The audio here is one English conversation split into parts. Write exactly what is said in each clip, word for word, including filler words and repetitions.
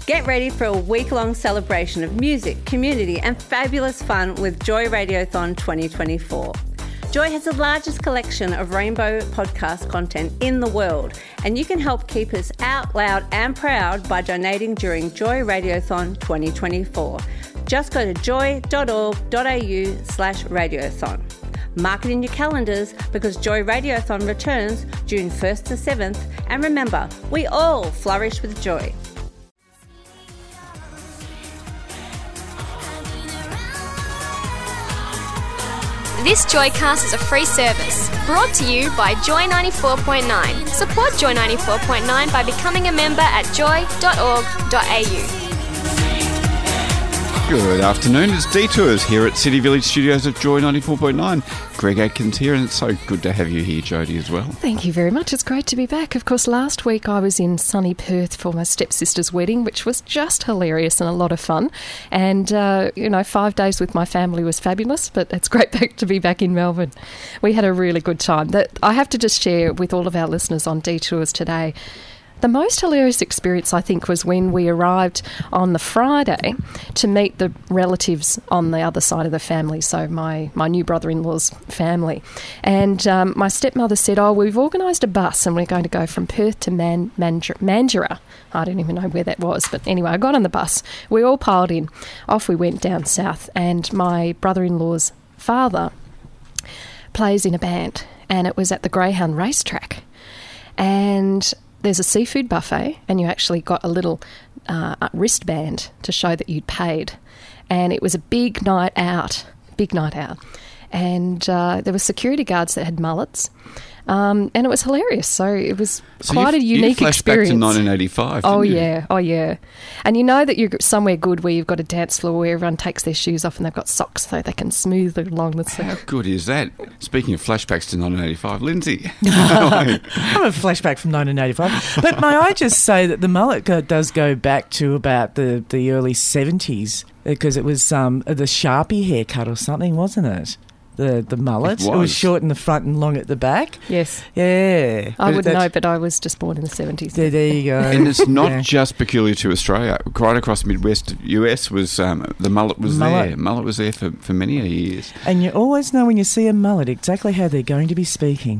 Get ready for a week-long celebration of music, community and fabulous fun with Joy Radiothon twenty twenty-four. Joy has the largest collection of rainbow podcast content in the world, and you can help keep us out loud and proud by donating during Joy Radiothon twenty twenty-four. Just go to joy.org.au slash radiothon. Mark it in your calendars because Joy Radiothon returns June first to seventh, and remember, we all flourish with joy. This Joycast is a free service brought to you by Joy ninety-four point nine. Support Joy ninety-four point nine by becoming a member at joy dot org dot a u. Good afternoon, it's Detours here at City Village Studios of Joy ninety-four point nine. Greg Atkins here, and it's so good to have you here, Jodie, as well. Thank you very much. It's great to be back. Of course, last week I was in sunny Perth for my stepsister's wedding, which was just hilarious and a lot of fun. And, uh, you know, five days with my family was fabulous, but it's great back to be back in Melbourne. We had a really good time. That I have to just share with all of our listeners on Detours today. The most hilarious experience, I think, was when we arrived on the Friday to meet the relatives on the other side of the family, so my, my new brother-in-law's family. And um, my stepmother said, oh, we've organised a bus and we're going to go from Perth to Man- Mandurah. Mandurah. I don't even know where that was. But anyway, I got on the bus. We all piled in. Off we went down south. And my brother-in-law's father plays in a band, and it was at the Greyhound racetrack. And there's a seafood buffet, and you actually got a little uh, wristband to show that you'd paid. And it was a big night out, big night out. And uh, there were security guards that had mullets. Um, and it was hilarious. So it was so quite you, a unique you experience. Back to nineteen eighty-five, Oh, didn't you? yeah. Oh, yeah. And you know that you're somewhere good where you've got a dance floor where everyone takes their shoes off and they've got socks so they can smooth along the side. How good is that? Speaking of flashbacks to nineteen eighty-five, Lindsay. I'm a flashback from nineteen eighty-five. But may I just say that the mullet does go back to about the, the early seventies, because it was um, the Sharpie haircut or something, wasn't it? The the mullet. It was. It was short in the front and long at the back. Yes. Yeah. I But wouldn't that's- know, but I was just born in the seventies. There, there you go. And it's not Yeah. just peculiar to Australia. Right across the Midwest U S was um, the mullet was Mullet. there. Mullet was there for, for many a years. And you always know when you see a mullet exactly how they're going to be speaking.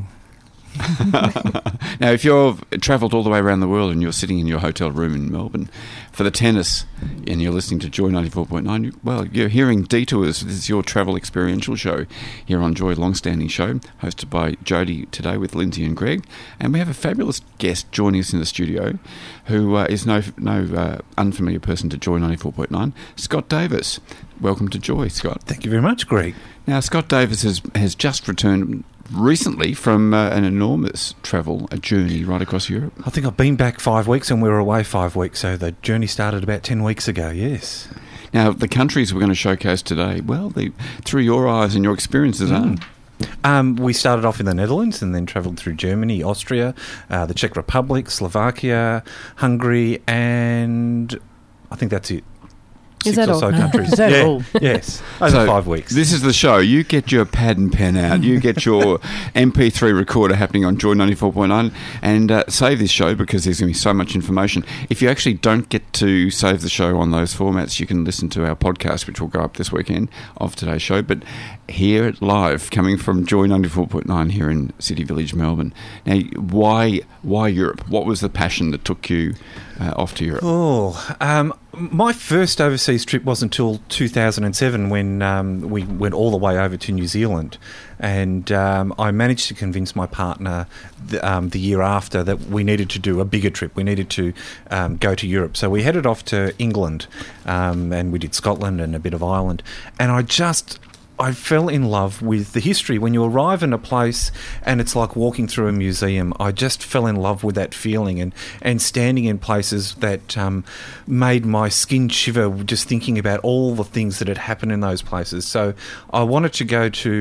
Now, if you've travelled all the way around the world and you're sitting in your hotel room in Melbourne for the tennis and you're listening to Joy ninety-four point nine, well, you're hearing Detours. This is your travel experiential show here on Joy, long-standing show, hosted by Jodie today with Lindsay and Greg. And we have a fabulous guest joining us in the studio who uh, is no, no uh, unfamiliar person to Joy ninety-four point nine, Scott Davis. Welcome to Joy, Scott. Thank you very much, Greg. Now, Scott Davis has, has just returned recently from uh, an enormous travel, a journey right across Europe. I think I've been back five weeks and we were away five weeks, so the journey started about ten weeks ago, yes. Now, the countries we're going to showcase today, well, they, through your eyes and your experiences, Mm. are. Um, we started off in the Netherlands and then travelled through Germany, Austria, uh, the Czech Republic, Slovakia, Hungary, and I think that's it. Is Six that or all? so countries. Is that yeah. all? Yes, over So, five weeks. This is the show. You get your pad and pen out. You get your M P three recorder happening on Joy ninety-four point nine and uh, save this show because there's going to be so much information. If you actually don't get to save the show on those formats, you can listen to our podcast, which will go up this weekend of today's show. But hear it live, coming from Joy ninety-four point nine here in City Village, Melbourne. Now, why, why Europe? What was the passion that took you uh, off to Europe? Oh, um, my first overseas trip wasn't until two thousand seven when um, we went all the way over to New Zealand. And um, I managed to convince my partner the, um, the year after that we needed to do a bigger trip. We needed to um, go to Europe. So we headed off to England um, and we did Scotland and a bit of Ireland. And I just... I fell in love with the history. When you arrive in a place and it's like walking through a museum, I just fell in love with that feeling and, and standing in places that um, made my skin shiver just thinking about all the things that had happened in those places. So I wanted to go to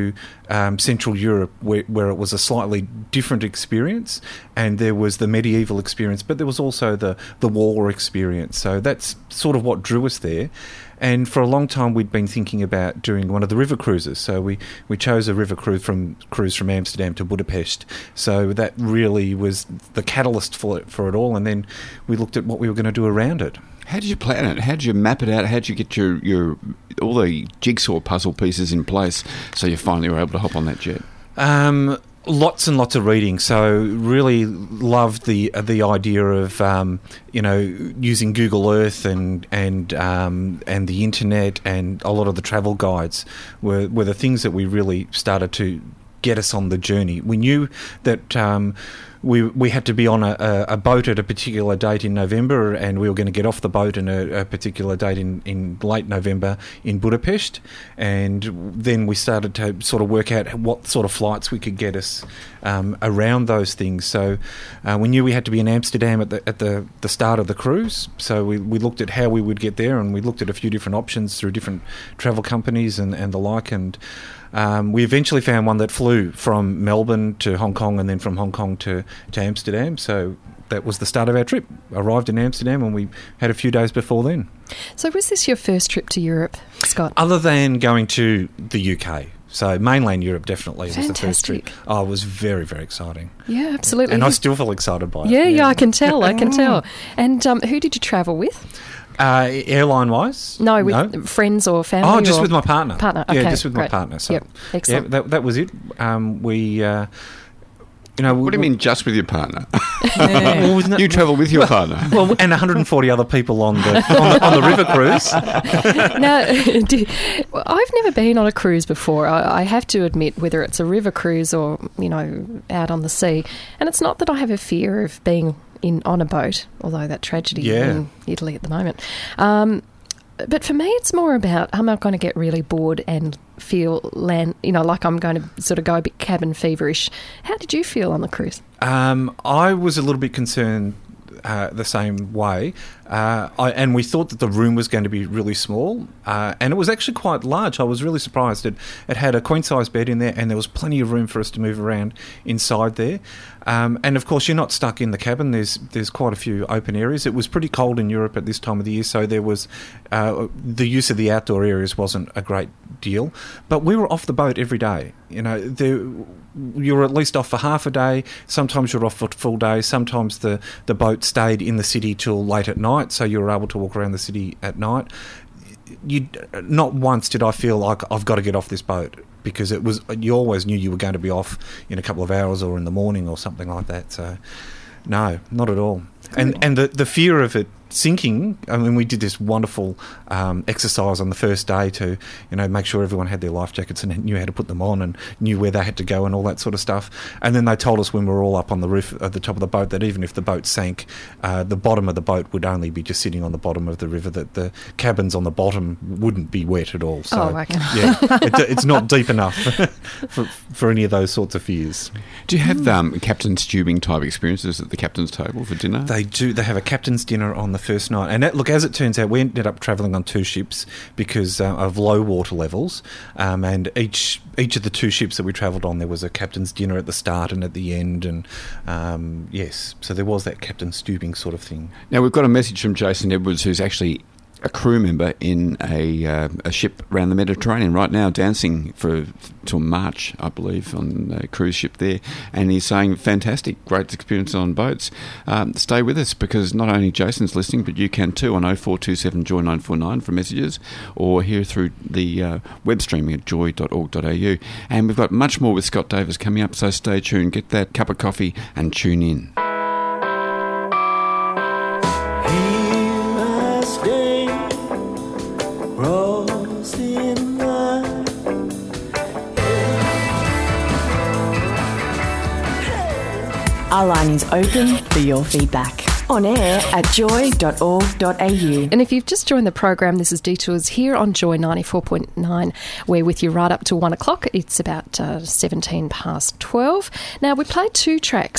um, Central Europe, where, where it was a slightly different experience, and there was the medieval experience, but there was also the, the war experience. So that's sort of what drew us there. And for a long time, we'd been thinking about doing one of the river cruises. So we, we chose a river cruise from cruise from Amsterdam to Budapest. So that really was the catalyst for it, for it all. And then we looked at what we were going to do around it. How did you plan it? How did you map it out? How did you get your, your all the jigsaw puzzle pieces in place so you finally were able to hop on that jet? Um, lots and lots of reading. So really loved the the idea of um, you know using Google Earth and and um, and the internet, and a lot of the travel guides were were the things that we really started to get us on the journey. We knew that. Um, We we had to be on a, a boat at a particular date in November, and we were going to get off the boat in a, a particular date in, in late November in Budapest. And then we started to sort of work out what sort of flights we could get us um, around those things. So uh, we knew we had to be in Amsterdam at the at the, the start of the cruise. So we, we looked at how we would get there, and we looked at a few different options through different travel companies and, and the like. And Um, we eventually found one that flew from Melbourne to Hong Kong, and then from Hong Kong to, to Amsterdam. So that was the start of our trip. Arrived in Amsterdam, and we had a few days before then. So was this your first trip to Europe, Scott? Other than going to the U K. So mainland Europe definitely was the first trip. Fantastic. Oh, it was very, very exciting. Yeah, absolutely. And I still feel excited by it. Yeah, yeah, I can tell, I can tell. And um, who did you travel with? Uh, airline-wise? No, with friends or family? Oh, just or with my partner. Partner, okay. Yeah, just with great. my partner. So, yep, excellent. Yeah, that, that was it. Um, we... Uh, You know, what do you mean, just with your partner? Well, wasn't it- You travel with your partner. Well, and one hundred forty other people on the on the, on the river cruise. Now, do, well, I've never been on a cruise before. I, I have to admit, whether it's a river cruise or, you know, out on the sea. And it's not that I have a fear of being in on a boat, although that tragedy Yeah. in Italy at the moment. Um, but for me, it's more about, am I going to get really bored and feel land, you know, like I'm going to sort of go a bit cabin feverish. How did you feel on the cruise? Um, I was a little bit concerned uh, the same way. Uh, I, and we thought that the room was going to be really small, uh, and it was actually quite large. I was really surprised. It, it had a queen-size bed in there, and there was plenty of room for us to move around inside there. Um, and, of course, you're not stuck in the cabin. There's there's quite a few open areas. It was pretty cold in Europe at this time of the year, so there was uh, the use of the outdoor areas wasn't a great deal. But we were off the boat every day. You know, there, you were at least off for half a day. Sometimes you were off for full days. Sometimes the, the boat stayed in the city till late at night, so you were able to walk around the city at night. You, not once did I feel like I've got to get off this boat, because it was, you always knew you were going to be off in a couple of hours or in the morning or something like that. So, no, not at all. And and the, the fear of it sinking, I mean, we did this wonderful um, exercise on the first day to, you know, make sure everyone had their life jackets and knew how to put them on and knew where they had to go and all that sort of stuff. And then they told us when we were all up on the roof at the top of the boat that even if the boat sank, uh, the bottom of the boat would only be just sitting on the bottom of the river, that the cabins on the bottom wouldn't be wet at all. So, Oh, okay. yeah, it, it's not deep enough for, for any of those sorts of fears. Do you have um, captain's tubing type experiences at the captain's table for dinner? They do. They have a captain's dinner on the first night. And that, look, as it turns out, we ended up travelling on two ships because uh, of low water levels. Um, and each each of the two ships that we travelled on, there was a captain's dinner at the start and at the end. And um, yes, so there was that captain's tubing sort of thing. Now, we've got a message from Jason Edwards, who's actually a crew member in a uh, a ship around the Mediterranean right now, dancing for till March, I believe, on a cruise ship there. And he's saying, fantastic, great experience on boats. Um, stay with us, because not only Jason's listening, but you can too on oh four two seven joy nine four nine for messages, or here through the uh, web streaming at joy dot org dot a u. And we've got much more with Scott Davis coming up, so stay tuned, get that cup of coffee and tune in. Our line is open for your feedback. On air at joy dot org dot a u. And if you've just joined the program, this is Detours here on Joy ninety-four point nine. We're with you right up to one o'clock. It's about uh, seventeen past twelve. Now, we played two tracks.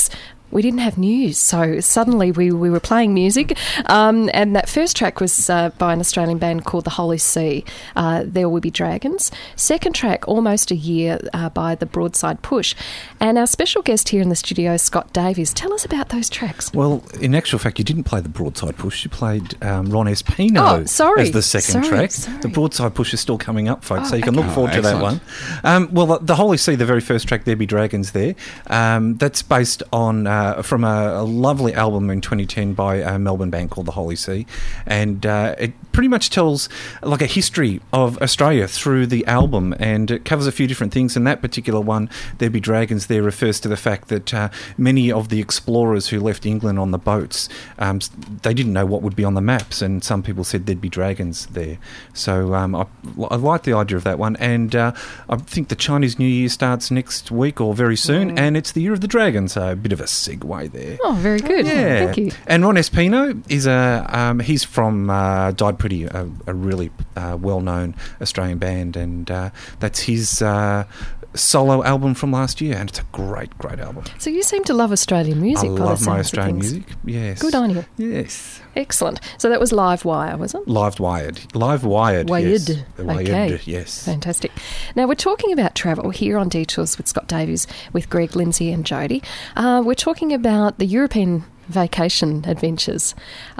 we didn't have news, so suddenly we, we were playing music, um, and that first track was uh, by an Australian band called The Holy See, uh, There Will Be Dragons. Second track, Almost a Year, uh, by The Broadside Push. And our special guest here in the studio, Scott Davies. Tell us about those tracks. Well, in actual fact, you didn't play The Broadside Push. You played um, Ron Espino oh, sorry. as the second sorry, track. Sorry. The Broadside Push is still coming up, folks, Oh, so you can okay. look forward Oh, to that one. excellent. Um, well, the, the Holy See, the very first track, There Be Dragons there, um, that's based on uh, from a, a lovely album in twenty ten by a Melbourne band called The Holy See, and uh, it pretty much tells like a history of Australia through the album, and it covers a few different things. And that particular one, There Be Dragons there, refers to the fact that uh, many of the explorers who left England on the boats, um, they didn't know what would be on the maps, and some people said there'd be dragons there. So um, I, I like the idea of that one, and uh, I think the Chinese New Year starts next week or very soon, Mm. and it's the Year of the Dragon, so a bit of a segue there. Oh, very good. Yeah, Thank you. And Ron Espino is a um, he's from uh, Died Pretty, a, a really uh, well-known Australian band, and uh, that's his uh, solo album from last year, and it's a great, great album. So you seem to love Australian music. I by the love my sounds of Australian things. music. Yes, Good on you. Yes, Excellent. So that was Live Wire, was it? Live Wired, Live Wired. Yes. Wired. Wired, Okay. yes. Fantastic. Now, we're talking about travel here on Detours with Scott Davies, with Greg, Lindsay and Jody. Uh, we're talking about the European vacation adventures.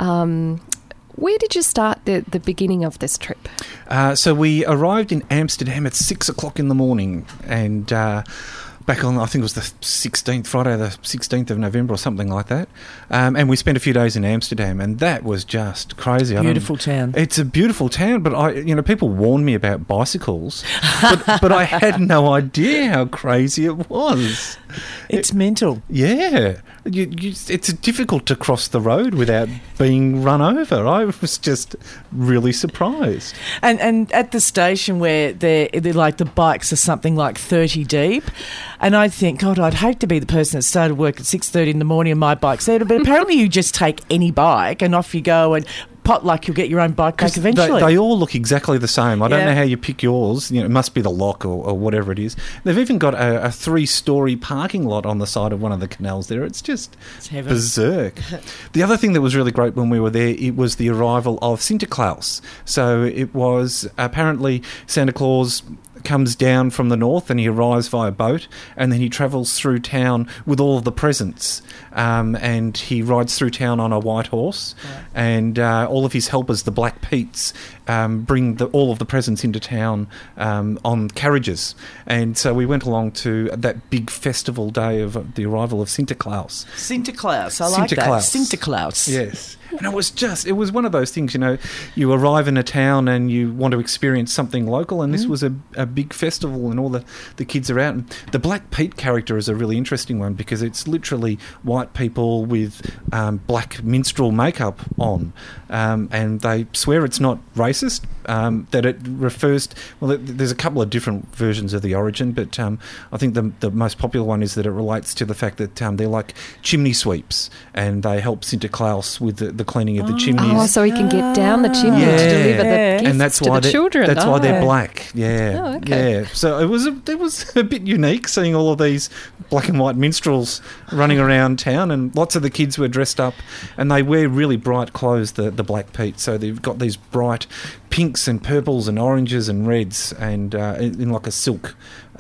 Um, where did you start the, the beginning of this trip? Uh, so we arrived in Amsterdam at six o'clock in the morning, and uh, back on, I think it was the sixteenth, Friday the sixteenth of November or something like that. Um, and we spent a few days in Amsterdam, and that was just crazy. I don't- Beautiful town. It's a beautiful town, but I, you know, people warned me about bicycles, but, but I had no idea how crazy it was. It's mental. Yeah, you, you, it's difficult to cross the road without being run over. I was just really surprised. And and at the station where they're, they're like the bikes are something like thirty deep, and I think, God, I'd hate to be the person that started work at six thirty in the morning and my bike's there. But apparently, you just take any bike and off you go, and pot luck, you'll get your own bike back eventually. They, they all look exactly the same. I don't Yeah. know how you pick yours. You know, it must be the lock or, or whatever it is. They've even got a, a three-storey parking lot on the side of one of the canals there. It's just It's heaven. berserk. The other thing that was really great when we were there, it was the arrival of Sinterklaas. So it was apparently Santa Claus comes down from the north and he arrives via boat, and then he travels through town with all of the presents, um, and he rides through town on a white horse, Right. and uh, all of his helpers, the Black Peats, um, bring the, all of the presents into town um, on carriages. And so we went along to that big festival day of uh, the arrival of Sinterklaas. Sinterklaas, I like that. Sinterklaas. Sinterklaas. Yes. And it was just, it was one of those things, you know, you arrive in a town and you want to experience something local, and this was a, a big festival and all the, the kids are out. And the Black Pete character is a really interesting one because it's literally white people with um, black minstrel makeup on, um, and they swear it's not racist, um, that it refers to, well, it, there's a couple of different versions of the origin, but um, I think the, the most popular one is that it relates to the fact that um, they're like chimney sweeps, and they help Sinterklaas with the, the cleaning of the chimneys. Oh, so he can get down the chimney Yeah. to deliver the And gifts and that's to why the they're, children. That's why they're Oh. black. Yeah, Oh, okay. yeah. So it was a, it was a bit unique seeing all of these black and white minstrels running around town, and lots of the kids were dressed up, and they wear really bright clothes. The the Black Pete, so they've got these bright pinks and purples and oranges and reds, and uh, in, in like a silk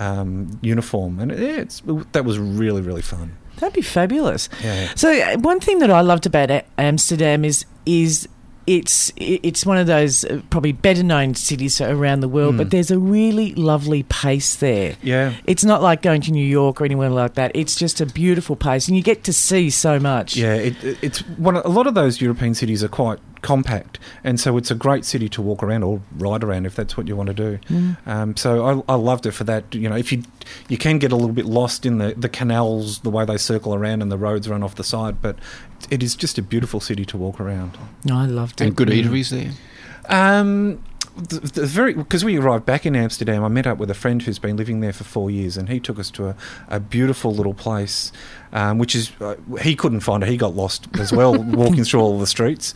um, uniform, and yeah, it's, that was really really fun. That'd be fabulous. Yeah. So uh, one thing that I loved about A- Amsterdam is is it's it's one of those uh, probably better known cities around the world, Mm. but there's a really lovely pace there. Yeah. It's not like going to New York or anywhere like that. It's just a beautiful pace, and you get to see so much. Yeah, it, it- it's one. A lot of those European cities are quite compact, and so it's a great city to walk around or ride around if that's what you want to do. Mm. Um, so I, I loved it for that. You know, if you you can get a little bit lost in the, the canals, the way they circle around and the roads run off the side, but it is just a beautiful city to walk around. No, I loved it. And good eateries there. Um, the, the very because we arrived back in Amsterdam, I met up with a friend who's been living there for four years, and he took us to a, a beautiful little place um, which is uh, he couldn't find it. He got lost as well, walking through all the streets.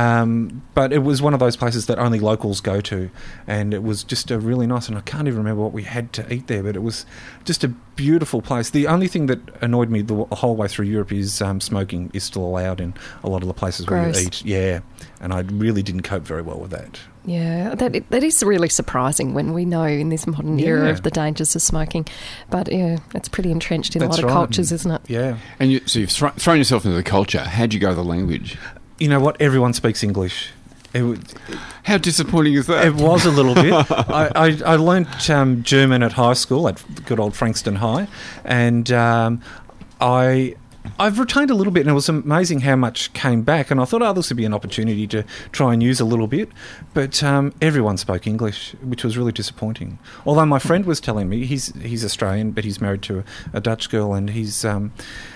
Um, but it was one of those places that only locals go to, and it was just a really nice. And I can't even remember what we had to eat there, but it was just a beautiful place. The only thing that annoyed me the whole way through Europe is um, smoking is still allowed in a lot of the places where Gross. you eat. Yeah, and I really didn't cope very well with that. Yeah, that that is really surprising when we know in this modern era Yeah. of the dangers of smoking. But yeah, it's pretty entrenched in That's a lot of right. cultures, isn't it? Yeah. And you, so you've thro- thrown yourself into the culture. How'd you go with the language? You know what? Everyone speaks English. It, w- How disappointing is that? it was a little bit. I, I, I learnt um, German at high school, at good old Frankston High, and um, I... I've retained a little bit, and it was amazing how much came back, and I thought, oh, this would be an opportunity to try and use a little bit, but um, everyone spoke English, which was really disappointing. Although my friend was telling me, he's he's Australian, but he's married to a, a Dutch girl, and he's... Um,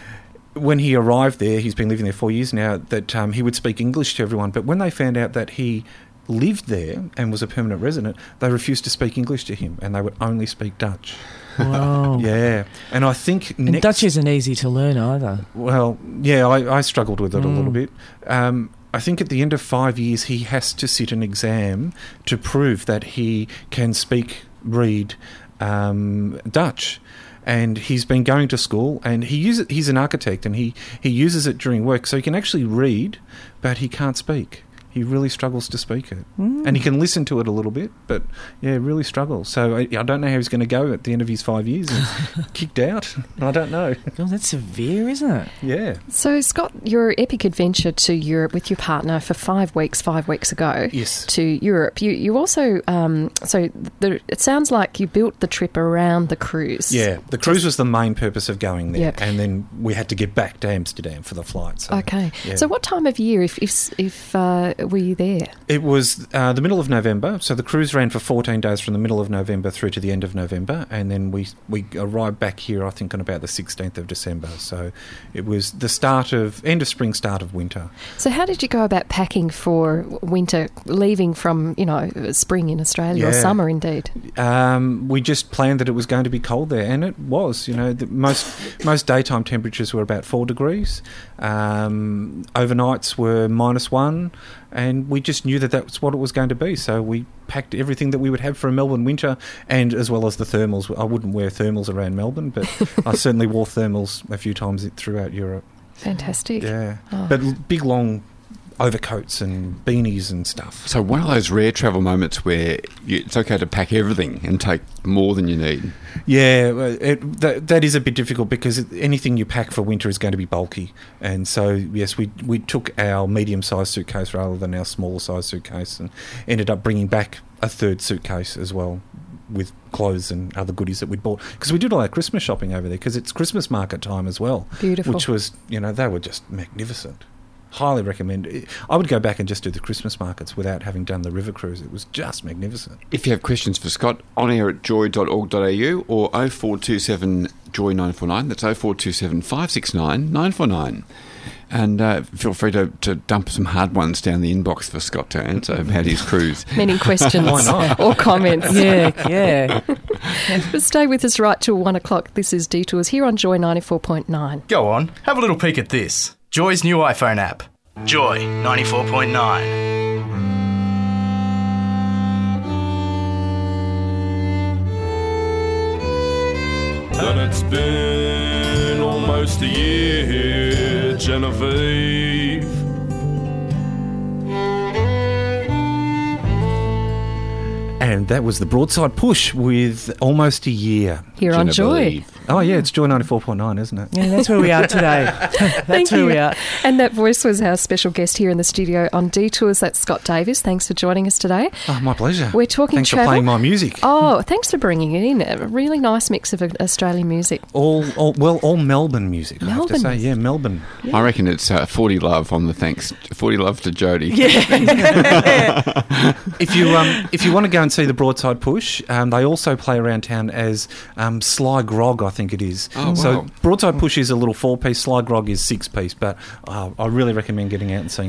when he arrived there, he's been living there four years now, that um, he would speak English to everyone, but when they found out that he lived there and was a permanent resident, they refused to speak English to him, and they would only speak Dutch. Wow. Yeah, and I think And next, Dutch isn't easy to learn either. well, yeah, I, I struggled with it a little Mm. bit. Um, I think at the end of five years, he has to sit an exam to prove that he can speak, read um, Dutch. And he's been going to school, and he uses. He's an architect, and he, he uses it during work, so he can actually read, but he can't speak. He really struggles to speak it. Mm. And he can listen to it a little bit, but, yeah, really struggles. So I, I don't know how he's going to go at the end of his five years. And kicked out? I don't know. Oh, that's severe, isn't it? Yeah. So, Scott, your epic adventure to Europe with your partner for five weeks, five weeks ago Yes. to Europe, you, you also, um, so the, it sounds like you built the trip around the cruise. Yeah, the cruise was the main purpose of going there, Yep. and then we had to get back to Amsterdam for the flight. So, Okay. yeah. So what time of year, if if, if uh, were you there? It was uh, the middle of November, so the cruise ran for fourteen days from the middle of November through to the end of November, and then we we arrived back here, I think, on about the sixteenth of December. So it was the start of, end of spring, start of winter. So how did you go about packing for winter, leaving from, you know, spring in Australia or Yeah. summer indeed? Um, we just planned that it was going to be cold there, and it was. You know, the most most daytime temperatures were about four degrees. Um, overnights were minus one, and we just knew that that's what it was going to be. So we packed everything that we would have for a Melbourne winter, and as well as the thermals. I wouldn't wear thermals around Melbourne, but I certainly wore thermals a few times throughout Europe. Fantastic. Yeah, Oh. but l- big long overcoats and beanies and stuff. So one of those rare travel moments where you, it's okay to pack everything and take more than you need. Yeah, uh, it, that, that is a bit difficult because it- anything you pack for winter is going to be bulky. And so, yes, we we took our medium-sized suitcase rather than our smaller-sized suitcase, and ended up bringing back a third suitcase as well with clothes and other goodies that we'd bought. Because we did all our Christmas shopping over there because it's Christmas market time as well. Beautiful. Which was, you know, they were just magnificent. Highly recommend. I would go back and just do the Christmas markets without having done the river cruise. It was just magnificent. If you have questions for Scott, on air at joy dot org dot a u or oh four two seven joy nine four nine. That's oh four two seven, five six nine, nine four nine. And uh, feel free to, to dump some hard ones down the inbox for Scott to answer about his cruise. Many questions Why not? or comments. Yeah, yeah. But stay with us right till one o'clock. This is Detours here on Joy ninety-four point nine. Go on, have a little peek at this. Joy's new iPhone app. Joy ninety-four point nine. And it's been almost a year, Genevieve. And that was the Broadside Push with almost a year. Here on Joy. Genevieve. Oh, yeah, it's Joy ninety-four point nine, isn't it? Yeah, that's where we are today. That's Thank where you. we are. And that voice was our special guest here in the studio on Detours. That's Scott Davis. Thanks for joining us today. Oh, my pleasure. We're talking Thanks travel. for playing my music. Oh, thanks for bringing it in. A really nice mix of uh, Australian music. All, all, well, all Melbourne music, I have Melbourne to say. music. Yeah, Melbourne. I reckon it's uh, forty love on the thanks. forty love to Jody. If you um, if you want to go and see the Broadside Push, um, they also play around town as um, Sly Grog, I think it is. Oh, So wow. Broadside Push is a little four-piece, Sly Grog is six-piece, but uh, I really recommend getting out and seeing them.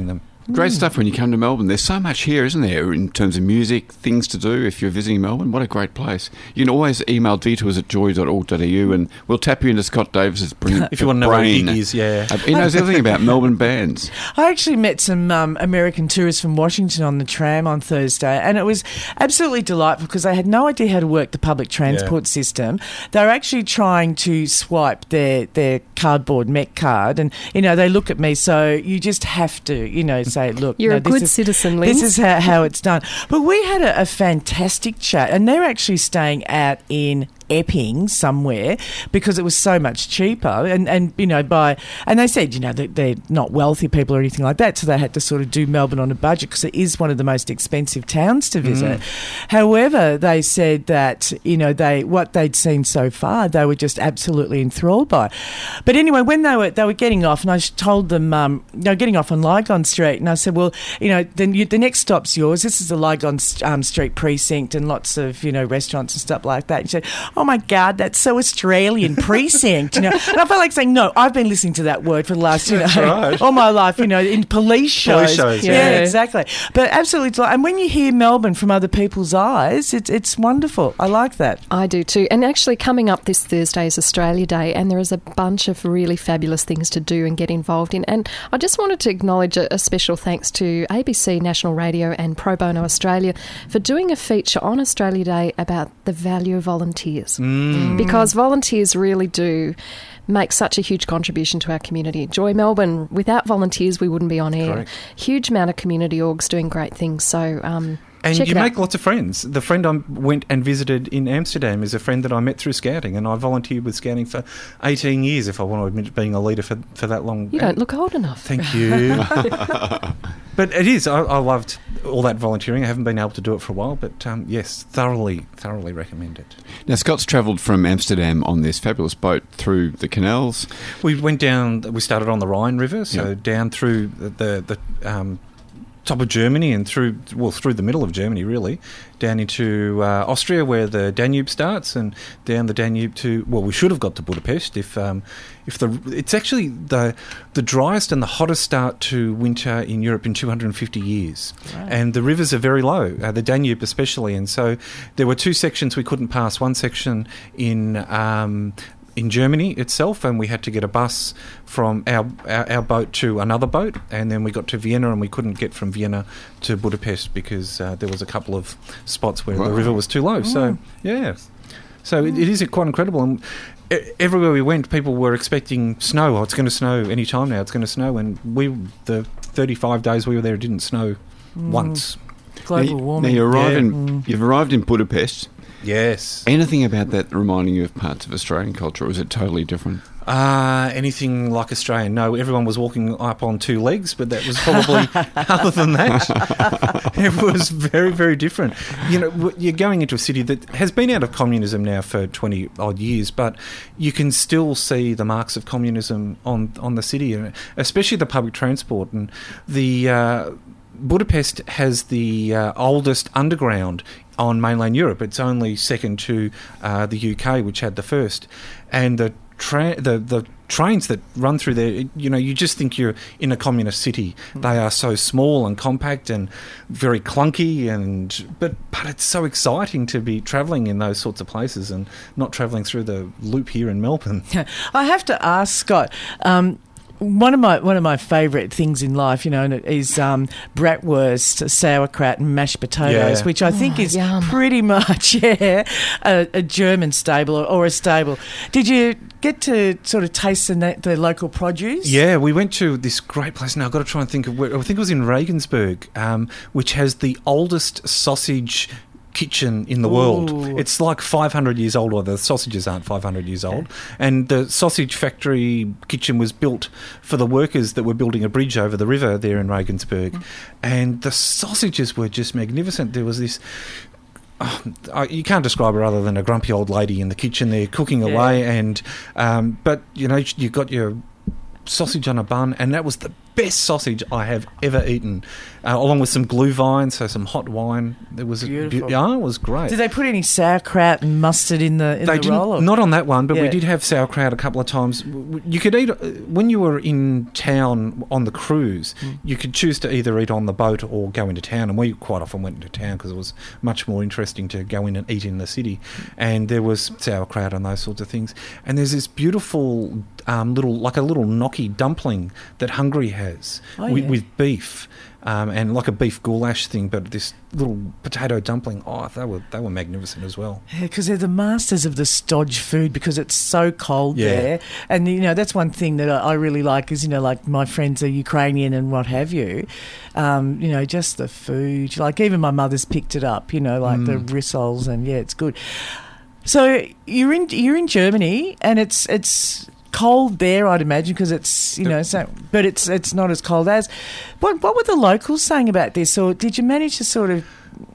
Great stuff when you come to Melbourne. There's so much here, isn't there, in terms of music, things to do if you're visiting Melbourne. What a great place. You can always email detours at joy dot org dot a u and we'll tap you into Scott Davis's brilliant If you want to know brain. where he is, yeah. Uh, He knows everything about Melbourne bands. I actually met some um, American tourists from Washington on the tram on Thursday, and it was absolutely delightful because they had no idea how to work the public transport Yeah. system. They were actually trying to swipe their, their cardboard Met card, and, you know, they look at me, so you just have to, you know, say, look, You're no, a this good is, citizen, This Linz. is how, how it's done. But we had a, a fantastic chat, and they're actually staying out in Epping somewhere because it was so much cheaper, and, and you know by and they said, you know, that they're not wealthy people or anything like that, so they had to sort of do Melbourne on a budget because it is one of the most expensive towns to visit. Mm. However, they said that, you know, they what they'd seen so far, they were just absolutely enthralled by. But anyway, when they were they were getting off, and I told them um, they were getting off on Lygon Street, and I said, well, you know, then you, the next stop's yours. This is the Lygon um, Street precinct, and lots of, you know, restaurants and stuff like that. And she said, oh my God, that's so Australian, precinct, you know. And I felt like saying, no, I've been listening to that word for the last, you know, right. all my life, you know, in police shows. Police shows, yeah. yeah. yeah, exactly. But absolutely, deli- and when you hear Melbourne from other people's eyes, it's it's wonderful. I like that. I do too. And actually coming up this Thursday is Australia Day, and there is a bunch of really fabulous things to do and get involved in. And I just wanted to acknowledge a, a special thanks to A B C National Radio and Pro Bono Australia for doing a feature on Australia Day about the value of volunteers. Mm. Because volunteers really do make such a huge contribution to our community. Joy Melbourne, without volunteers, we wouldn't be on air. Correct. Huge amount of community orgs doing great things. So, um, And check you it make out. lots of friends. The friend I went and visited in Amsterdam is a friend that I met through Scouting, and I volunteered with Scouting for eighteen years, if I want to admit being a leader for, for that long. You don't look old enough. Thank you. But it is. I, I loved all that volunteering. I haven't been able to do it for a while, but um, yes, thoroughly, thoroughly recommend it. Now, Scott's travelled from Amsterdam on this fabulous boat through the canals. We went down, we started on the Rhine River, so Yep. down through the, the, the um, top of Germany and through, well, through the middle of Germany, really, down into uh, Austria, where the Danube starts, and down the Danube to, well, we should have got to Budapest if um, if the it's actually the the driest and the hottest start to winter in Europe in two hundred fifty years. Wow. And the rivers are very low, uh, the Danube especially, and so there were two sections we couldn't pass. One section in um, in Germany itself, and we had to get a bus from our, our our boat to another boat, and then we got to Vienna, and we couldn't get from Vienna to Budapest because uh, there was a couple of spots where Wow. the river was too low. So yeah, so it, it is quite incredible. And e- everywhere we went, people were expecting snow. Oh, it's going to snow any time now. It's going to snow, and we the thirty-five days we were there, it didn't snow once. Global now, warming. Now you arrive Yeah. in, you've arrived in Budapest. Yes. Anything about that reminding you of parts of Australian culture, or is it totally different? Uh, anything like Australian? No, everyone was walking up on two legs, but that was probably, other than that, it was very, very different. You know, w- you're going into a city that has been out of communism now for twenty odd years, but you can still see the marks of communism on, on the city, and especially the public transport. And the uh, Budapest has the uh, oldest underground on mainland Europe. It's only second to uh, the U K, which had the first. And the Tra- the the trains that run through there, you know, you just think you're in a communist city. They are so small and compact and very clunky, and but but it's so exciting to be travelling in those sorts of places and not travelling through the loop here in Melbourne. I have to ask Scott. Um, One of my one of my favourite things in life, you know, is um, bratwurst, sauerkraut, and mashed potatoes, Yeah. which I think Oh, is yum. pretty much yeah a, a German stable or, or a stable. Did you get to sort of taste the, na- the local produce? Yeah, we went to this great place. Now I've got to try and think of where. I think it was in Regensburg, um, which has the oldest sausage kitchen in the world. Ooh. It's like five hundred years old, or the sausages aren't five hundred years old. And the sausage factory kitchen was built for the workers that were building a bridge over the river there in Regensburg. Mm. And the sausages were just magnificent. There was this... Oh, I, you can't describe her other than a grumpy old lady in the kitchen there cooking Yeah. away. And um, But, you know, you got your sausage on a bun, and that was the best sausage I have ever eaten, uh, along with some glue vine, so some hot wine. It was Beautiful. A, yeah, it was great. Did they put any sauerkraut and mustard in the in they the didn't, roll? Or? Not on that one, but we Yeah. did have sauerkraut a couple of times. W- You could eat when you were in town on the cruise. Mm. You could choose to either eat on the boat or go into town, and we quite often went into town because it was much more interesting to go in and eat in the city. And there was sauerkraut and those sorts of things. And there's this beautiful um, little, like a little gnocchi dumpling that Hungary has Oh, with, yeah. with beef. Um, and like a beef goulash thing, but this little potato dumpling, oh, they were they were magnificent as well. Yeah, because they're the masters of the stodge food because it's so cold Yeah. there. And, you know, that's one thing that I I really like is, you know, like my friends are Ukrainian and what have you. Um, you know, just the food. Like even my mother's picked it up, you know, like the Mm. rissoles and, yeah, it's good. So you're in you're in Germany and it's it's cold there, I'd imagine, because it's, you know, so, but it's it's not as cold as. What what were the locals saying about this, or did you manage to sort of,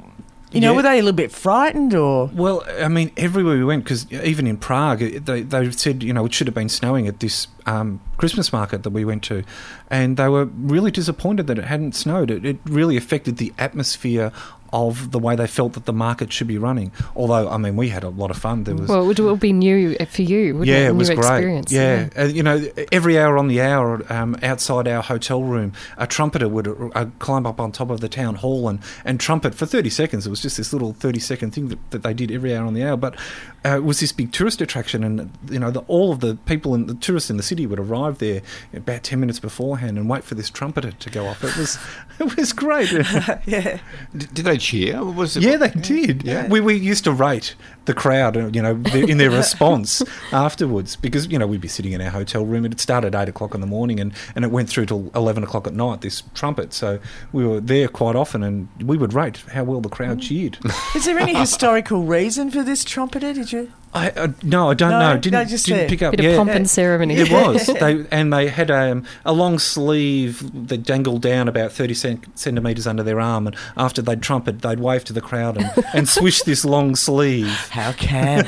you know, Yeah. were they a little bit frightened or? Well, I mean, everywhere we went, because even in Prague, they they said, you know, it should have been snowing at this um, Christmas market that we went to, and they were really disappointed that it hadn't snowed. It, it really affected the atmosphere of the way they felt that the market should be running. Although, I mean, we had a lot of fun. There was Well, it would, it would be new for you, wouldn't yeah, it? it was new great. Experience. Yeah, Uh, you know, every hour on the hour, um, outside our hotel room, a trumpeter would uh, climb up on top of the town hall and, and trumpet for thirty seconds. It was just this little thirty second thing that, that they did every hour on the hour. But uh, it was this big tourist attraction, and you know, the, all of the people and the tourists in the city would arrive there about ten minutes beforehand and wait for this trumpeter to go off. It was it was great. Yeah. D- did they cheer? Or was it, Yeah, they did. Yeah. We we used to rate the crowd, uh, you know, the- in their response afterwards, because you know we'd be sitting in our hotel room. It started at eight o'clock in the morning, and, and it went through till eleven o'clock at night. This trumpet, so we were there quite often, and we would rate how well the crowd cheered. Is there any historical reason for this trumpeter? Did you? I uh, no, I don't No, know. no, Didn't just didn't there. pick up. Bit yeah. of pomp and ceremony. It was. They and they had um, a long sleeve that dangled down about thirty cent- centimetres under their arm, and after they'd trumpet, they'd wave to the crowd and, and swish this long sleeve. How camp.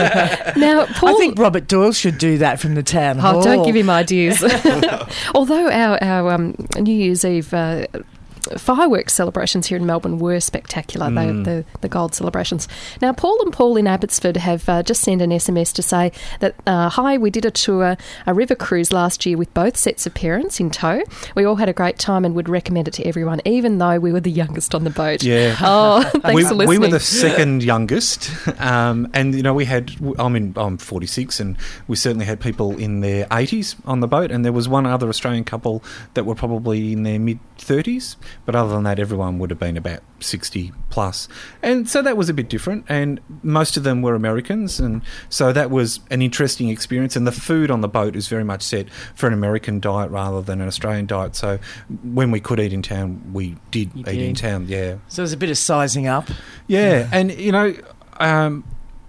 Now, Paul, I think Robert Doyle should do that from the town Oh, hall. don't give him ideas. Although our, our um, New Year's Eve uh, fireworks celebrations here in Melbourne were spectacular, Mm. they, the, the gold celebrations. Now, Paul and Paul in Abbotsford have uh, just sent an S M S to say that, uh, hi, we did a tour, a river cruise last year with both sets of parents in tow. We all had a great time and would recommend it to everyone, even though we were the youngest on the boat. Yeah. Oh, thanks we, for listening. we were the second youngest, um, and you know we had. I mean, I'm forty-six, and we certainly had people in their eighties on the boat, and there was one other Australian couple that were probably in their mid thirties. But other than that, everyone would have been about sixty plus, and so that was a bit different. And most of them were Americans, and so that was an interesting experience. And the food on the boat is very much set for an American diet rather than an Australian diet. So when we could eat in town, we did You eat in did. town. Yeah. So there's a bit of sizing up. Yeah, and you know, um,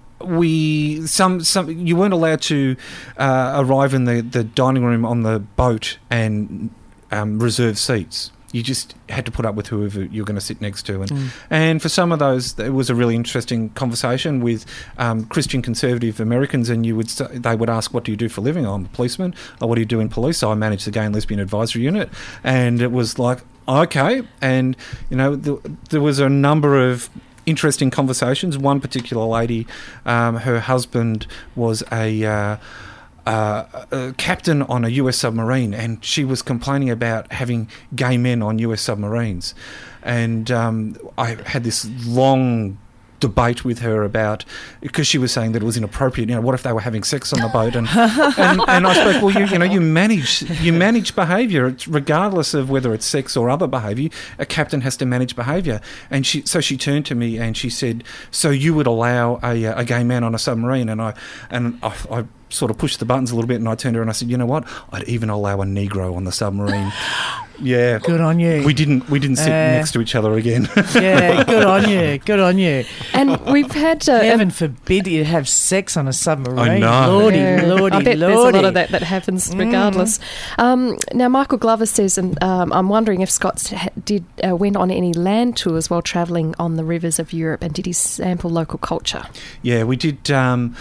we some some you weren't allowed to uh, arrive in the, the dining room on the boat and um, reserve seats. You just had to put up with whoever you're going to sit next to, and Mm. and for some of those, it was a really interesting conversation with um, Christian conservative Americans, and you would st- they would ask, "What do you do for a living?" "I'm a policeman." "Oh, what do you do in police?" "So I manage the Gay and Lesbian Advisory Unit," and it was like, okay, and you know, th- there was a number of interesting conversations. One particular lady, um, her husband was a. Uh, Uh, a captain on a U S submarine, and she was complaining about having gay men on U S submarines. And um, I had this long debate with her about, because she was saying that it was inappropriate. You know, what if they were having sex on the boat? And and, and I spoke, well, you, you know, you manage you manage behaviour. It's regardless of whether it's sex or other behaviour. A captain has to manage behaviour. And she, so she turned to me and she said, "So you would allow a, a gay man on a submarine?" And I and I. I sort of pushed the buttons a little bit, and I turned to her and I said, "You know what? I'd even allow a Negro on the submarine." Yeah, Good on you. we didn't we didn't sit Uh, next to each other again. Yeah, good on you. Good on you. And we've had... Uh, Heaven forbid you have sex on a submarine. I know. Lordy, Yeah. lordy, I bet lordy. there's a lot of that that happens regardless. Um, now, Michael Glover says, and um, I'm wondering if Scott ha- did uh, went on any land tours while travelling on the rivers of Europe, and did he sample local culture? Yeah, we did. Um,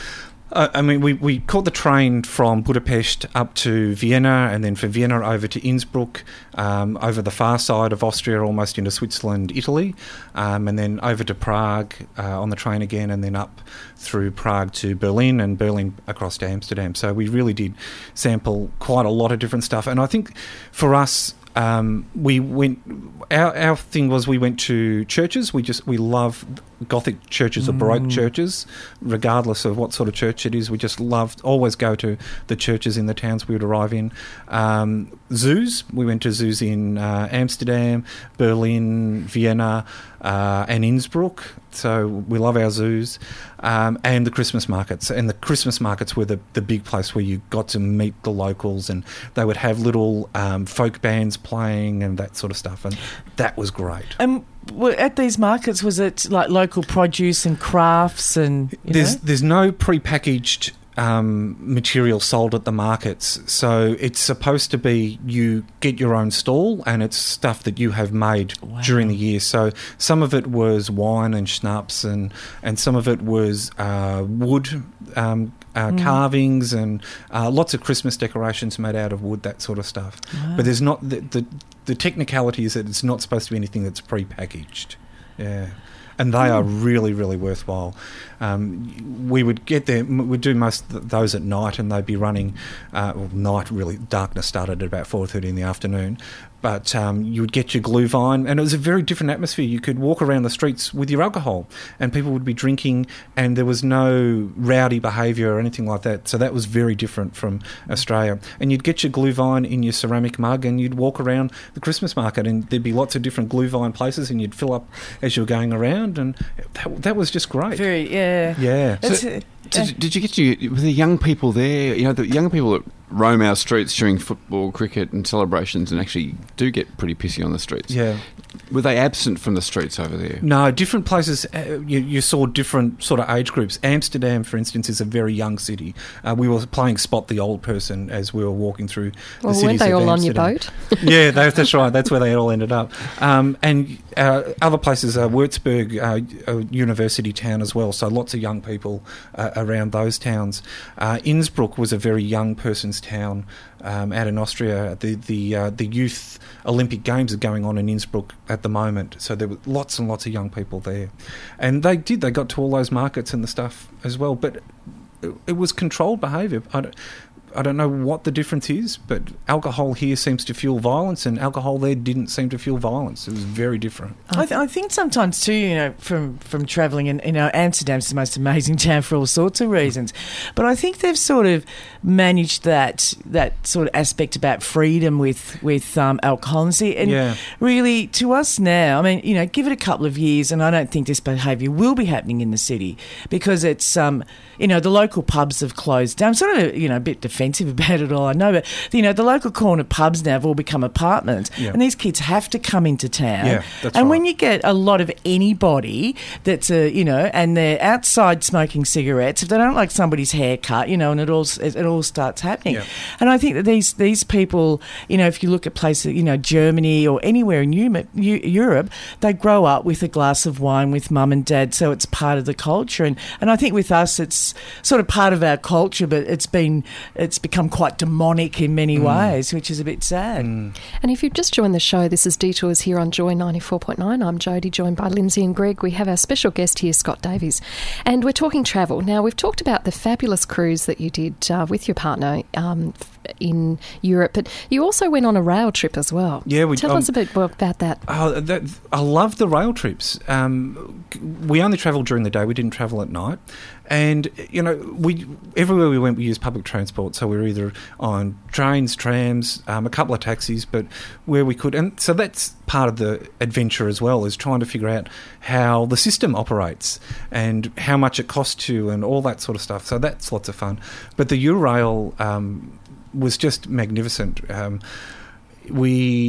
Uh, I mean, we, we caught the train from Budapest up to Vienna, and then from Vienna over to Innsbruck, um, over the far side of Austria, almost into Switzerland, Italy, um, and then over to Prague uh, on the train again, and then up through Prague to Berlin, and Berlin across to Amsterdam. So we really did sample quite a lot of different stuff. And I think for us, Um, we went. Our our thing was we went to churches. We just we love Gothic churches or Baroque Mm. churches, regardless of what sort of church it is. We just loved always go to the churches in the towns we would arrive in. Um, zoos. We went to zoos in uh, Amsterdam, Berlin, Vienna, uh, and Innsbruck. So we love our zoos, um, and the Christmas markets. And the Christmas markets were the, the big place where you got to meet the locals, and they would have little um, folk bands playing and that sort of stuff, and that was great. And w- at these markets, was it like local produce and crafts and you There's know? there's no prepackaged um, material sold at the markets, so it's supposed to be you get your own stall, and it's stuff that you have made Wow. during the year. So some of it was wine and schnapps, and and some of it was uh, wood. Um, uh, Mm. carvings and uh, lots of Christmas decorations made out of wood, that sort of stuff. Wow. But there's not the, the the technicality is that it's not supposed to be anything that's pre-packaged. Yeah. And they are really, really worthwhile. Um, we would get there, we'd do most of those at night, and they'd be running, uh, well, night really, darkness started at about four thirty in the afternoon. But um, you would get your Glühwein, and it was a very different atmosphere. You could walk around the streets with your alcohol, and people would be drinking, and there was no rowdy behaviour or anything like that. So that was very different from Australia. And you'd get your Glühwein in your ceramic mug, and you'd walk around the Christmas market, and there'd be lots of different Glühwein places, and you'd fill up as you were going around, and that, that was just great. Very, yeah. Yeah. That's So- it. Did, did you get to, were the young people there, you know, the young people that roam our streets during football, cricket and celebrations and actually do get pretty pissy on the streets? Yeah. Were they absent from the streets over there? No, different places, uh, you, you saw different sort of age groups. Amsterdam, for instance, is a very young city. Uh, we were playing Spot the Old Person as we were walking through the Well, cities weren't they of all on your Amsterdam. boat? Yeah, that, that's right. That's where they all ended up. Um, and uh, other places, uh, Würzburg, uh, a university town as well, so lots of young people uh, around those towns. Uh, Innsbruck was a very young person's town um, out in Austria. The the uh, the youth Olympic Games are going on in Innsbruck at the moment, so there were lots and lots of young people there. And they did, they got to all those markets and the stuff as well, but it, it was controlled behaviour. I don't, I don't know what the difference is, but alcohol here seems to fuel violence, and alcohol there didn't seem to fuel violence. It was very different. I, th- I think sometimes too, you know, from from travelling, and you know, Amsterdam's the most amazing town for all sorts of reasons. But I think they've sort of managed that that sort of aspect about freedom with with um, alcohol, and see, and Yeah. really to us now, I mean, you know, give it a couple of years, and I don't think this behaviour will be happening in the city because it's um, you know, the local pubs have closed down. I'm sort of, you know, a bit defensive about it all, I know, but you know, the local corner pubs now have all become apartments, Yeah. and these kids have to come into town. Yeah, that's and right. when you get a lot of anybody that's a, you know, and they're outside smoking cigarettes, if they don't like somebody's haircut, you know, and it all it, it all starts happening. Yeah. And I think that these these people, you know, if you look at places, you know, Germany or anywhere in Eu- Eu- Europe, they grow up with a glass of wine with mum and dad, so it's part of the culture. And and I think with us, it's sort of part of our culture, but it's been it's become quite demonic in many ways, which is a bit sad. Mm. And if you've just joined the show, this is Detours here on Joy ninety-four point nine. I'm Jodie, joined by Lindsay and Greg. We have our special guest here, Scott Davies. And we're talking travel. Now, we've talked about the fabulous cruise that you did uh, with your partner um, in Europe, but you also went on a rail trip as well. Yeah, we- Tell um, us a bit more about that. Oh, that, I love the rail trips. Um, we only travelled during the day. We didn't travel at night. And, you know, we everywhere we went, we used public transport. So we were either on trains, trams, um, a couple of taxis, but where we could. And so that's part of the adventure as well, is trying to figure out how the system operates and how much it costs you and all that sort of stuff. So that's lots of fun. But the Eurail um, was just magnificent. Um, we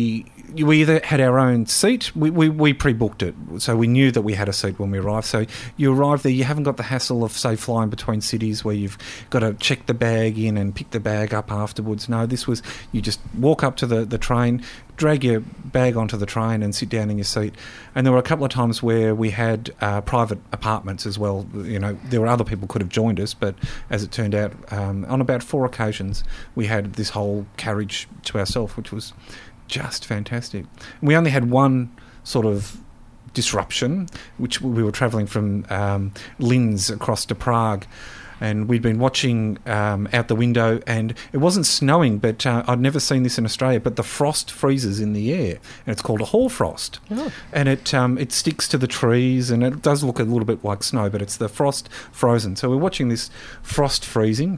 we either had our own seat, we, we, we pre-booked it, so we knew that we had a seat when we arrived. So you arrive there, you haven't got the hassle of, say, flying between cities where you've got to check the bag in and pick the bag up afterwards. No, this was, you just walk up to the, the train, drag your bag onto the train and sit down in your seat. And there were a couple of times where we had uh, private apartments as well. You know, there were other people could have joined us, but as it turned out, um, on about four occasions, we had this whole carriage to ourselves, which was just fantastic. And we only had one sort of disruption, which we were travelling from um, Linz across to Prague, and we'd been watching um, out the window, and it wasn't snowing, but uh, I'd never seen this in Australia, but the frost freezes in the air, and it's called a hoarfrost. Oh. And it um, it sticks to the trees, and it does look a little bit like snow, but it's the frost frozen. So we're watching this frost freezing,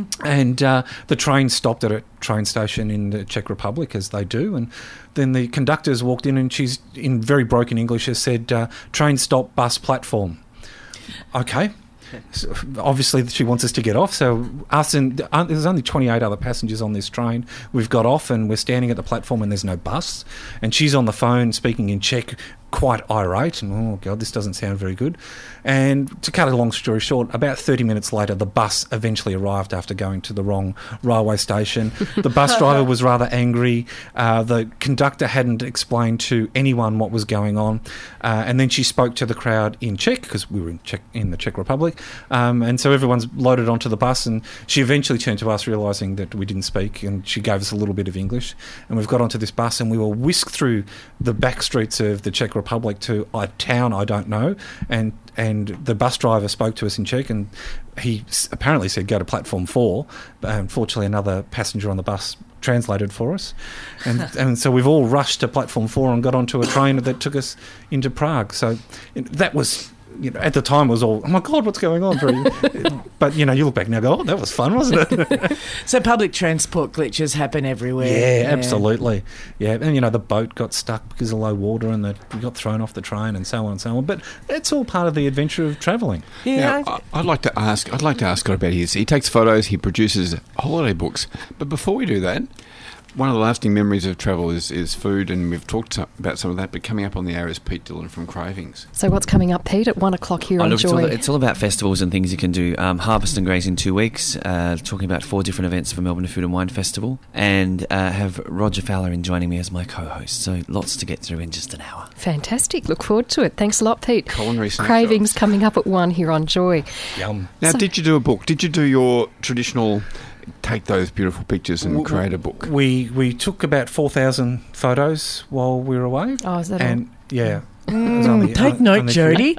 and uh, the train stopped at a train station in the Czech Republic, as they do, and then the conductors walked in, and she's, in very broken English, has said, uh, train stop, bus platform. Okay. So obviously she wants us to get off, so us and uh, there's only twenty-eight other passengers on this train. We've got off and we're standing at the platform and there's no bus, and she's on the phone speaking in Czech, quite irate, and oh god, this doesn't sound very good. And to cut a long story short, about thirty minutes later the bus eventually arrived after going to the wrong railway station. The bus driver was rather angry. Uh, the conductor hadn't explained to anyone what was going on, uh, and then she spoke to the crowd in Czech, because we were in Czech, in the Czech Republic, um, and so everyone's loaded onto the bus, and she eventually turned to us realising that we didn't speak, and she gave us a little bit of English, and we've got onto this bus and we were whisked through the back streets of the Czech Republic to a town I don't know, and and the bus driver spoke to us in Czech, and he s- apparently said go to platform four, but unfortunately another passenger on the bus translated for us, and and so we've all rushed to platform four and got onto a train that took us into Prague. So that was, you know, at the time it was all, oh my god, what's going on? Very, but you know, you look back now and go, oh, that was fun, wasn't it? So public transport glitches happen everywhere. Yeah, yeah, absolutely. Yeah, and you know, the boat got stuck because of low water, and the, we got thrown off the train, and so on and so on. But it's all part of the adventure of travelling. Yeah, now, I, I'd like to ask. I'd like to ask Scott about his. He takes photos. He produces holiday books. But before we do that, one of the lasting memories of travel is, is food, and we've talked about some of that, but coming up on the hour is Pete Dillon from Cravings. So what's coming up, Pete, at one o'clock here oh, on look, Joy? It's all, it's all about festivals and things you can do. Um, Harvest and Graze in two weeks, uh, talking about four different events for Melbourne Food and Wine Festival, and uh, have Roger Fowler in joining me as my co-host. So lots to get through in just an hour. Fantastic. Look forward to it. Thanks a lot, Pete. Culinary Cravings coming up at one here on Joy. Yum. Now, So- did you do a book? Did you do your traditional take those beautiful pictures and W- create a book? We we took about four thousand photos while we were away. Oh, is that and yeah, Mm, it was only- take on- note, only Jody.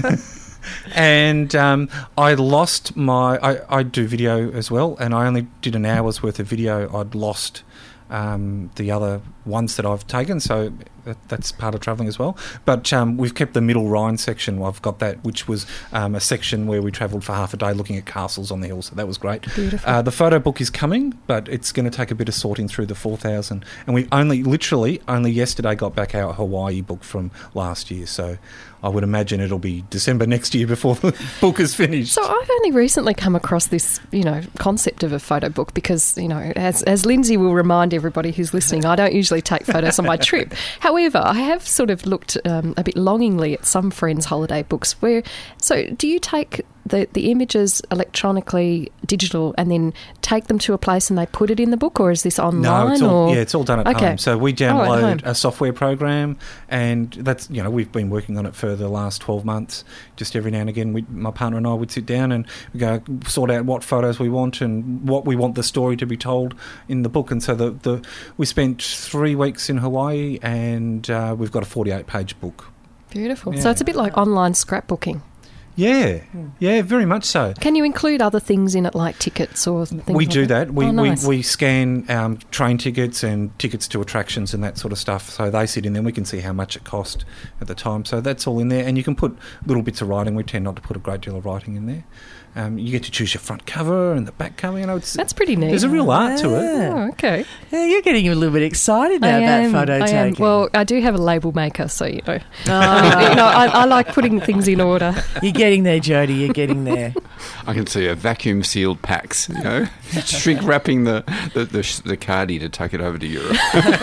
And um, I lost my. I, I do video as well, and I only did an hour's worth of video. I'd lost um, the other ones that I've taken, so that, that's part of travelling as well. But um, we've kept the Middle Rhine section. I've got that, which was um, a section where we travelled for half a day looking at castles on the hill, so that was great. Beautiful. Uh, the photo book is coming, but it's going to take a bit of sorting through the four thousand. And we only, literally, only yesterday got back our Hawaii book from last year, so I would imagine it'll be December next year before the book is finished. So I've only recently come across this, you know, concept of a photo book because, you know, as, as Lindsay will remind everybody who's listening, I don't usually take photos on my trip. However, I have sort of looked um, a bit longingly at some friends' holiday books where, so do you take the, the images electronically, digital, and then take them to a place and they put it in the book, or is this online? No, it's all, or? yeah, it's all done at Okay. home. So we Oh, at download home. a software program, and that's, you know, we've been working on it for the last twelve months. Just every now and again, we, my partner and I would sit down and we go sort out what photos we want and what we want the story to be told in the book. And so the, the we spent three weeks in Hawaii, and uh, we've got a forty-eight page book. Beautiful. Yeah. So it's a bit like online scrapbooking. Yeah, yeah, very much so. Can you include other things in it, like tickets or things We like do that. We, Oh, nice. we we scan um, train tickets and tickets to attractions and that sort of stuff. So they sit in there. We can see how much it cost at the time. So that's all in there. And you can put little bits of writing. We tend not to put a great deal of writing in there. Um, you get to choose your front cover and the back cover. You know, it's That's pretty neat. There's a real art to it. Oh, okay. Yeah, you're getting a little bit excited now I about am, photo I am. taking. Well, I do have a label maker, so, you know. Oh. you know I, I like putting things in order. You're getting there, Jodie. You're getting there. I can see a vacuum sealed packs, you know, shrink wrapping the the, the the cardie to take it over to Europe.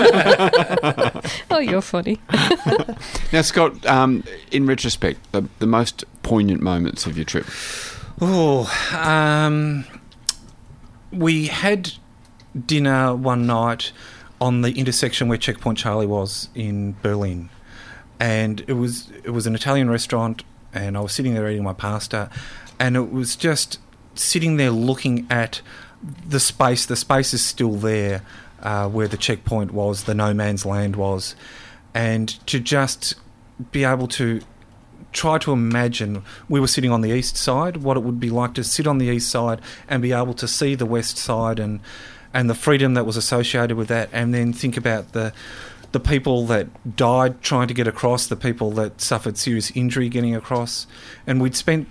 Oh, you're funny. Now, Scott, um, in retrospect, the, the most poignant moments of your trip. Oh, um, we had dinner one night on the intersection where Checkpoint Charlie was in Berlin, and it was it was an Italian restaurant, and I was sitting there eating my pasta, and it was just sitting there looking at the space. The space is still there uh, where the checkpoint was, the no man's land was, and to just be able to try to imagine, we were sitting on the east side, what it would be like to sit on the east side and be able to see the west side and and the freedom that was associated with that, and then think about the the people that died trying to get across, the people that suffered serious injury getting across. And we'd spent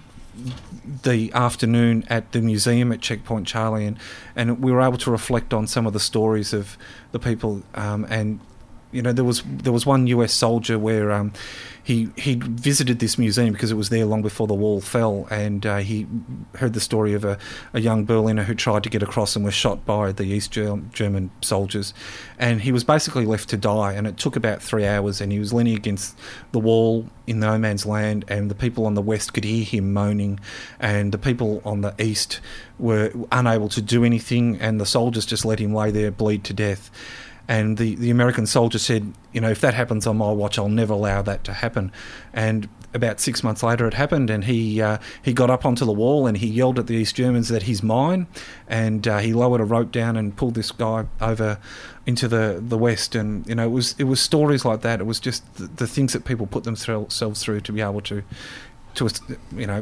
the afternoon at the museum at Checkpoint Charlie, and, and we were able to reflect on some of the stories of the people. Um, and you know, there was there was one U S soldier where um, he he visited this museum because it was there long before the wall fell, and uh, he heard the story of a, a young Berliner who tried to get across and was shot by the East German soldiers, and he was basically left to die. And it took about three hours, and he was leaning against the wall in no man's land, and the people on the west could hear him moaning, and the people on the east were unable to do anything, and the soldiers just let him lay there, bleed to death. And the, the American soldier said, you know, if that happens on my watch, I'll never allow that to happen. And about six months later it happened, and he uh, he got up onto the wall and he yelled at the East Germans that he's mine, and uh, he lowered a rope down and pulled this guy over into the, the west. And, you know, it was it was stories like that. It was just the, the things that people put themselves through to be able to, to you know,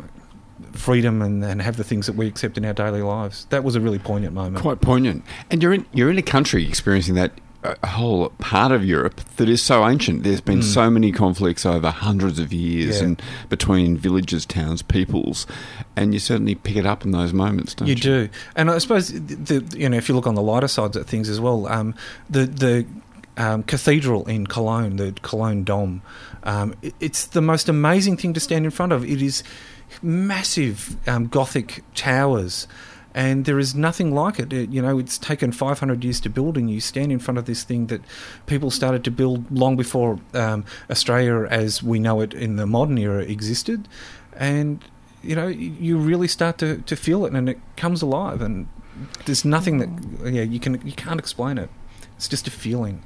freedom and, and have the things that we accept in our daily lives. That was a really poignant moment. Quite poignant. And you're in you're in a country experiencing that, a whole part of Europe that is so ancient. There's been mm. so many conflicts over hundreds of years, yeah. and between villages, towns, peoples, and you certainly pick it up in those moments, don't you? You do. And I suppose, the, you know, if you look on the lighter sides of things as well, um, the the um, cathedral in Cologne, the Cologne Dome, um, it, it's the most amazing thing to stand in front of. It is massive um, Gothic towers, and there is nothing like it. it. You know, it's taken five hundred years to build, and you stand in front of this thing that people started to build long before um, Australia as we know it in the modern era existed. And, you know, you really start to, to feel it, and it comes alive, and there's nothing that, yeah, you can you can't explain it. It's just a feeling.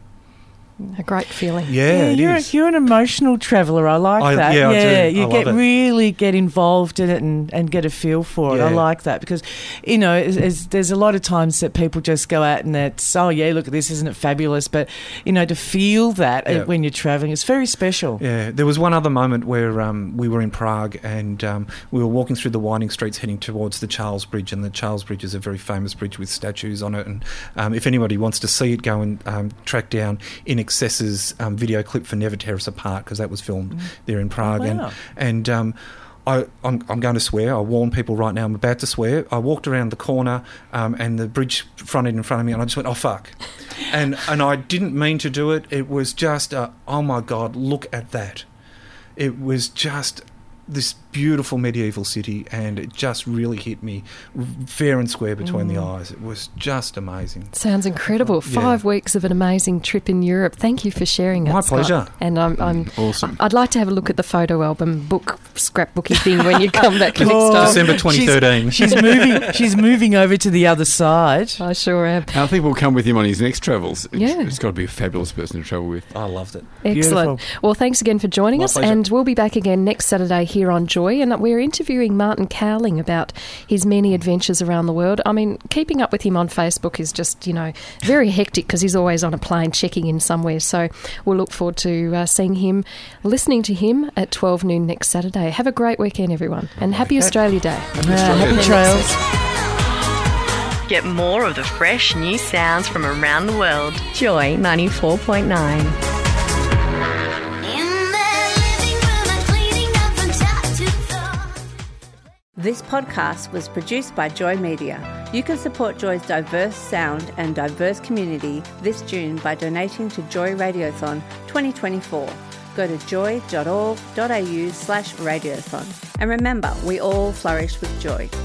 A great feeling. Yeah, yeah it you're, is. A, you're an emotional traveller. I like I, that. Yeah, yeah I do. you I get love it. really get involved in it and, and get a feel for it. Yeah. I like that because, you know, as, as there's a lot of times that people just go out and it's, oh yeah, look at this, isn't it fabulous? But, you know, to feel that Yeah. when you're travelling, it's very special. Yeah, there was one other moment where um, we were in Prague, and um, we were walking through the winding streets heading towards the Charles Bridge, and the Charles Bridge is a very famous bridge with statues on it. And um, if anybody wants to see it, go and um, track down In Excess's um, video clip for Never Tear Us Apart, because that was filmed mm. there in Prague. Oh, wow. And and um, I, I'm, I'm going to swear. I warn people right now, I'm about to swear. I walked around the corner um, and the bridge fronted in front of me, and I just went, oh, fuck. and and I didn't mean to do it. It was just, a, oh, my God, look at that. It was just this beautiful medieval city, and it just really hit me fair and square between mm. the eyes. It was just amazing. Sounds incredible. Yeah. Five weeks of an amazing trip in Europe. Thank you for sharing it, My Scott. pleasure. And I'm, I'm awesome. I'd like to have a look at the photo album book scrapbooky thing when you come back next Oh, time. December twenty thirteen. She's, she's moving. She's moving over to the other side. I sure am. I think we'll come with him on his next travels. It's, Yeah. it's got to be a fabulous person to travel with. I loved it. Excellent. Beautiful. Well, thanks again for joining My us, pleasure. and we'll be back again next Saturday here on Joy, and we're interviewing Martin Cowling about his many adventures around the world. I mean, keeping up with him on Facebook is just, you know, very hectic because he's always on a plane checking in somewhere. So we'll look forward to uh, seeing him, listening to him at twelve noon next Saturday. Have a great weekend, everyone, and happy Australia Day. Yeah, happy trails. Get more of the fresh new sounds from around the world. Joy ninety-four point nine. This podcast was produced by Joy Media. You can support Joy's diverse sound and diverse community this June by donating to Joy Radiothon twenty twenty-four. Go to joy dot org dot a u slash radiothon. And remember, we all flourish with joy.